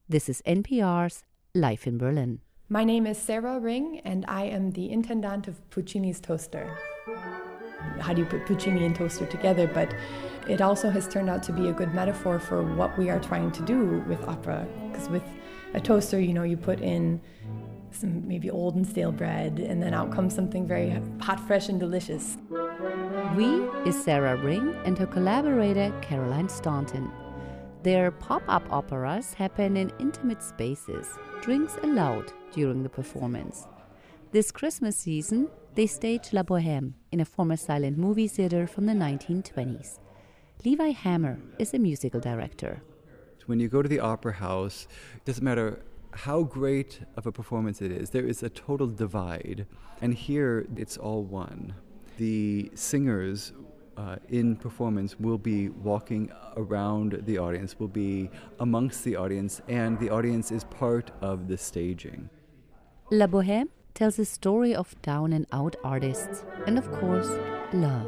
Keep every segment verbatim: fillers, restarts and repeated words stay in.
This is N P R's Life in Berlin. My name is Sarah Ring, and I am the intendant of Puccini's Toaster. How do you put Puccini and toaster together? But it also has turned out to be a good metaphor for what we are trying to do with opera. Because with a toaster, you know, you put in some maybe old and stale bread, and then out comes something very hot, fresh, and delicious. We is Sarah Ring and her collaborator Caroline Staunton. Their pop-up operas happen in intimate spaces, drinks allowed during the performance. This Christmas season, they stage La Bohème in a former silent movie theater from the nineteen twenties. Levi Hammer is a musical director. When you go to the opera house, it doesn't matter how great of a performance it is, there is a total divide. And here, it's all one. The singers uh, in performance will be walking around the audience, will be amongst the audience, and the audience is part of the staging. La Bohème tells a story of down-and-out artists and, of course, love.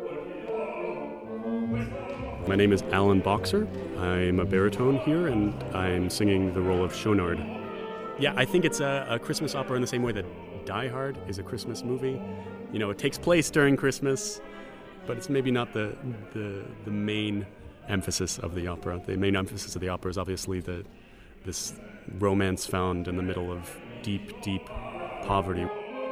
My name is Alan Boxer. I'm a baritone here, and I'm singing the role of Schonard. Yeah, I think it's a, a Christmas opera in the same way that Die Hard is a Christmas movie. You know, it takes place during Christmas, but it's maybe not the the, the main emphasis of the opera. The main emphasis of the opera is obviously the this romance found in the middle of deep, deep poverty.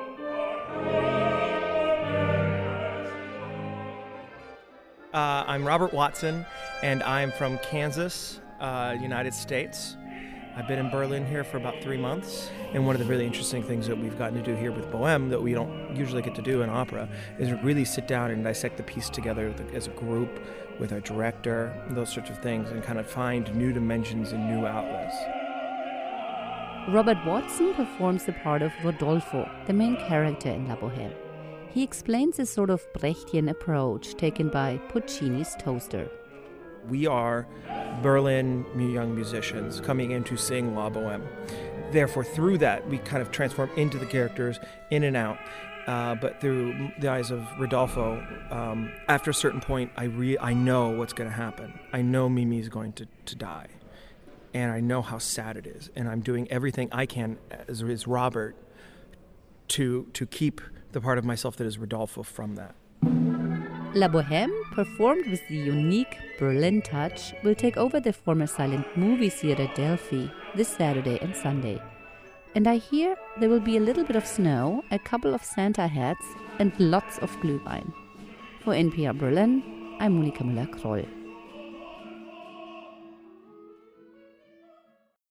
Uh, I'm Robert Watson, and I'm from Kansas, uh, United States. I've been in Berlin here for about three months, and one of the really interesting things that we've gotten to do here with Bohème that we don't usually get to do in opera is really sit down and dissect the piece together as a group with our director, those sorts of things, and kind of find new dimensions and new outlets. Robert Watson performs the part of Rodolfo, the main character in La Bohème. He explains a sort of Brechtian approach taken by Puccini's Toaster. We are Berlin young musicians coming in to sing La Bohème. Therefore, through that, we kind of transform into the characters, in and out. Uh, but through the eyes of Rodolfo, um, after a certain point, I re- I know what's going to happen. I know Mimi's going to, to die. And I know how sad it is. And I'm doing everything I can as, as Robert to to keep the part of myself that is Rodolfo from that. La Bohème, performed with the unique Berlin touch, will take over the former silent movie theater Delphi this Saturday and Sunday. And I hear there will be a little bit of snow, a couple of Santa hats, and lots of Glühwein. For N P R Berlin, I'm Monika Müller-Kroll.